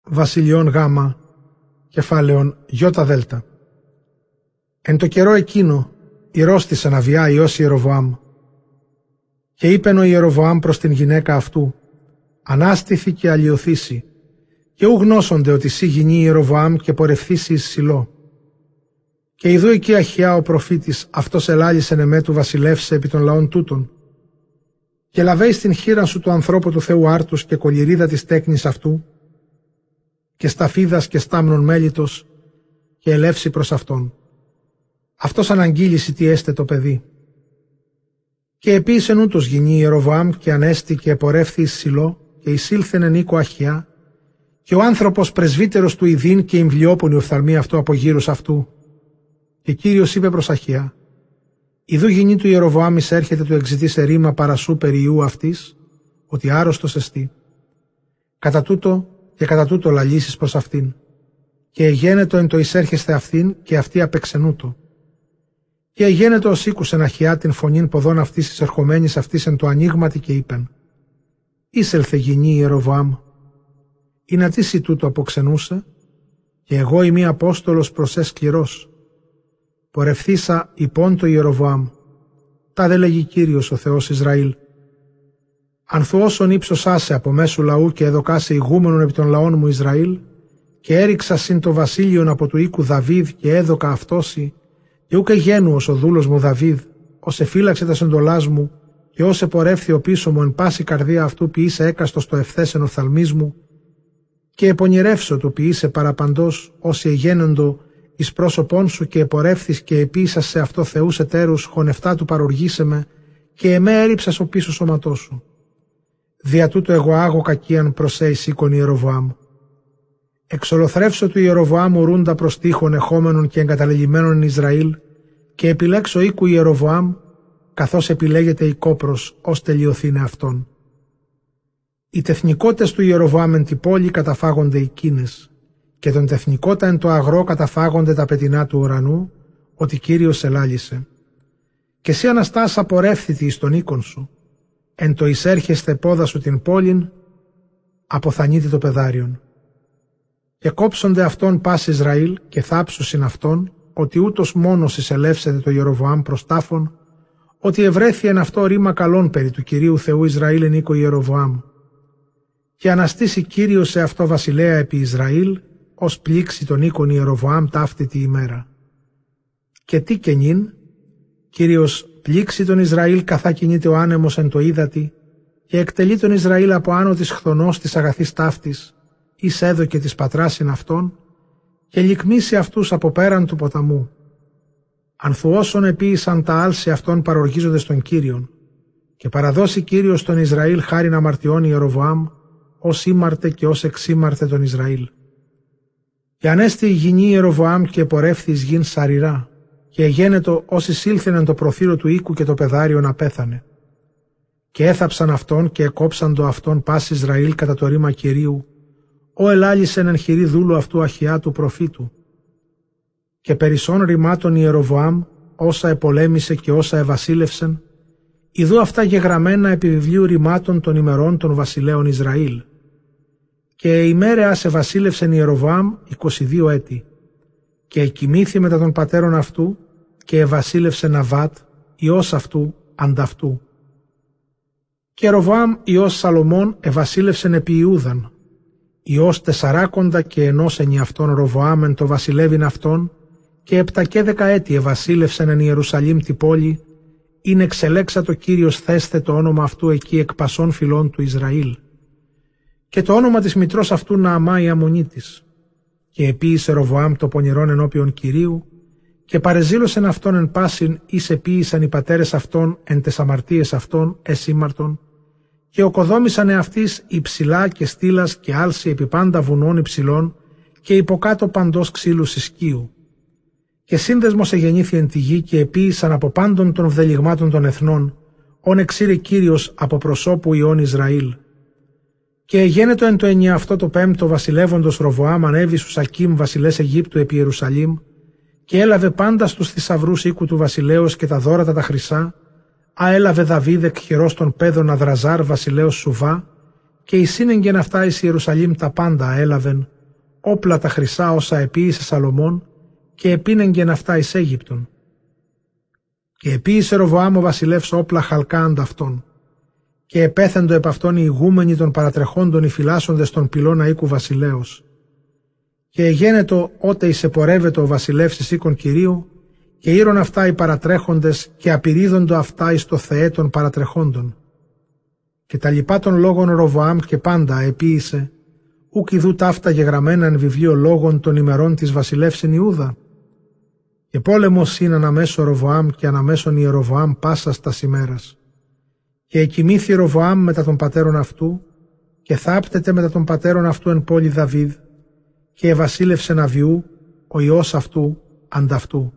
Βασιλειών Γάμα, κεφάλαιον Ιώτα Δέλτα. Εν το καιρό εκείνο, ηρώστησεν Αβιά Υιός Ιεροβοάμ. Και είπεν ο Ιεροβοάμ προς την γυναίκα αυτού, ανάστηθη και αλλοιωθήσει, και ου γνώσονται ότι σύ γυνή Ιεροβοάμ και πορευθήσει εις Σιλώ. Και ιδού εκεί Αχιά ο προφήτης, αυτός ελάλησεν εμέ του βασιλεύσε επί των λαών τούτων. Και λαβέει στην χείρα σου του ανθρώπου του Θεού άρτους και κολυρίδα της τέκνης αυτού, και σταφίδας και στάμνων μέλιτος, και ελεύσει προς αυτόν. Αυτός αναγγείλησε τι έστε το παιδί. Και επίησεν ούτως γυνή Ιεροβοάμ και ανέστη και επορεύθη εις Σιλώ και εισήλθεν εν οίκο Αχιά, και ο άνθρωπος πρεσβύτερος του Ιδίν και εμβλιόπονη οφθαλμή αυτού από γύρους αυτού. Και Κύριος είπε προς Αχιά, ιδού γυνή του Ιεροβοάμ εισέρχεται του εξητής ερήμα παρασού περί ιού αυτής, ότι άρρωστος εστί. Κατά τούτο λαλήσεις προς αυτήν. Και εγένετο εν το εισέρχεστε αυτήν και αυτή απεξενούτο. Και εγένετο ως ήκουσεν Αχιά την φωνήν ποδών αυτής εισερχομένης αυτής εν το ανοίγματι και είπεν, «Είσελθε γυνή Ιεροβοάμ, ή να τι τούτο αποξενούσε, και εγώ είμαι Απόστολος προς σκληρός. Πορευθήσα υπόν το Ιεροβοάμ, τα δε λέγει Κύριος ο Θεός Ισραήλ. Αν θουώσον ύψωσάσε από μέσου λαού και εδωκάσε ηγούμενον επί των λαών μου Ισραήλ, και έριξα συν το βασίλειον από του οίκου Δαβίδ και έδωκα αυτόσι, και ούκ εγένου ως ο δούλος μου Δαβίδ, ως εφύλαξε τα εντολάς μου, και ως επορεύθη ο πίσω μου εν πάση καρδία αυτού ποιήσε έκαστος το ευθέσεν οφθαλμής μου, και επονηρεύσω το ποιήσε παραπαντός όσοι εγένοντο εις πρόσωπόν σου και επορεύθης και επίησας σε αυτό θεούς εταίρους χωνευτά του παροργήσε με, και εμέ έριψας ο πίσω σώματό σου. Δια τούτο εγώ άγω κακίαν προς εισήκον Ιεροβοάμ. Εξολοθρεύσω του Ιεροβοάμ ουρούντα προς τείχων εχόμενων και εγκαταλελειμμένων εν Ισραήλ, και επιλέξω οίκου Ιεροβοάμ, καθώς επιλέγεται η κόπρος, ως τελειωθήνε αυτόν. Οι τεθνικότες του Ιεροβοάμ εν τη πόλη καταφάγονται εκείνες, και τον τεθνικότα εν το αγρό καταφάγονται τα πετεινά του ουρανού, ότι Κύριος ελάλησε. Και εσύ αναστάς απορεύθητη εις τον οίκον σου, εν το εισέρχεστε πόδα σου την πόλην, αποθανείται το πεδάριον. Και κόψονται αυτόν πας Ισραήλ και θάψουσιν αυτόν, ότι ούτως μόνος εισελεύσεται το Ιεροβοάμ προς τάφον, ότι ευρέθη εν αυτό ρήμα καλών περί του Κυρίου Θεού Ισραήλ εν οίκο Ιεροβοάμ. Και αναστήσει Κύριος σε αυτό βασιλέα επί Ισραήλ, ως πλήξει τον οίκον Ιεροβοάμ ταύτητη ημέρα. Και τι και νυν, Κύριος πλήξει τον Ισραήλ καθά κινείται ο άνεμος εν το ύδατι, και εκτελεί τον Ισραήλ από άνω της χθονός της αγαθής ταύτης, εις έδωκε της πατράσιν αυτών, και λυκμίσει αυτούς από πέραν του ποταμού. Ανθουώσον επίησαν τα άλση αυτών παροργίζονται στον Κύριον, και παραδώσει Κύριος τον Ισραήλ χάριν αμαρτιών Ιεροβοάμ, ως ήμαρτε και ως εξήμαρτε τον Ισραήλ. Και ανέστη η γυνή Ιεροβοάμ και επορεύθη εις γην σαρηρά, και εγένετο ως εισήλθενεν το προθύρο του οίκου και το πεδάριο να πέθανε. Και έθαψαν αυτόν και εκόψαν το αυτόν πας Ισραήλ κατά το ρήμα Κυρίου, ο ελάλησεν εν χειρή δούλου αυτού Αχιά του προφήτου. Και περισσών ρημάτων Ιεροβοάμ, όσα επολέμησε και όσα ευασίλευσεν, ιδού αυτά γεγραμμένα επί βιβλίου ρημάτων των ημερών των βασιλέων Ισραήλ. Και ημέρεας ευασίλευσεν Ιεροβοάμ 22 έτη, και εκοιμήθη μετά των πατέρων αυτού, και ευασίλευσε Ναβάτ, ιός αυτού, ανταυτού. Και Ροβοάμ ιός Σαλομών ευασίλευσεν επί Ιούδαν, ιός 40 και ενός ενιαυτόν Ροβοάμ εν το βασιλεύειν αυτόν, και 7 έτη ευασίλευσεν εν Ιερουσαλήμ τη πόλη, είναι εξελέξατο Κύριος θέστε το όνομα αυτού εκεί εκ πασών φυλών του Ισραήλ. Και το όνομα της μητρός αυτού Νααμά η Αμμονίτης. Και επίησε Ροβοάμ το πονηρόν ενώπιον Κυρίου, και παρεζήλωσεν αυτόν εν πάσιν, εις επίησαν οι πατέρες αυτών εν τες αμαρτίες αυτών εσήμαρτον, και οκοδόμησαν εαυτής υψηλά και στήλας και άλση επί πάντα βουνών υψηλών, και υποκάτω παντός ξύλους ισκίου. Και σύνδεσμος εγεννήθη εν τη γη, και επίησαν από πάντων των βδελιγμάτων των εθνών, όν εξήρε Κύριος από προσώπου Ιών Ισραήλ. Και εγένετο εν το ενιαυτό το 5ο βασιλεύοντος Ροβοάμ ανέβη στους Ακίμ βασιλές Αιγύπτου επί Ιερουσαλήμ, και έλαβε πάντα στους θησαυρούς οίκου του βασιλέως και τα δώρατα τα χρυσά, έλαβε Δαβίδ εκ χειρός των παιδών Αδραζάρ βασιλέως Σουβά, και εισήνεγγεν αυτά εις Ιερουσαλήμ τα πάντα έλαβεν, όπλα τα χρυσά όσα επίησε Σαλομών και επίνεγγεν αυτά εις Αίγυπτον. Και επίησε Ροβοάμ ο βασιλεύς όπλα χαλκά ανταυτόν. Και επέθεντο επ' αυτόν οι ηγούμενοι των παρατρεχόντων οι φυλάσσοντες των πυλώνα οίκου βασιλέως. Και εγένετο ότε εισεπορεύεται ο βασιλεύς εις οίκον Κυρίου, και ήρων αυτά οι παρατρέχοντες και απειρίδοντο αυτά εις το Θεέ των παρατρεχόντων. Και τα λοιπά των λόγων Ροβοάμ και πάντα επίησε, ούκ ιδού ταύτα γεγραμμένα εν βιβλίο λόγων των ημερών της βασιλεύσιν Ιούδα. Και πόλεμος είναι αναμέσω Ροβοάμ και αναμέσον Ιεροβοάμ πάσας τας ημέρας. Και εκοιμήθη Ροβοάμ μετά των πατέρων αυτού, και θάπτεται μετά των πατέρων αυτού εν πόλη Δαβίδ, και ευασίλευσεν Αβιού, ο ιός αυτού, ανταυτού.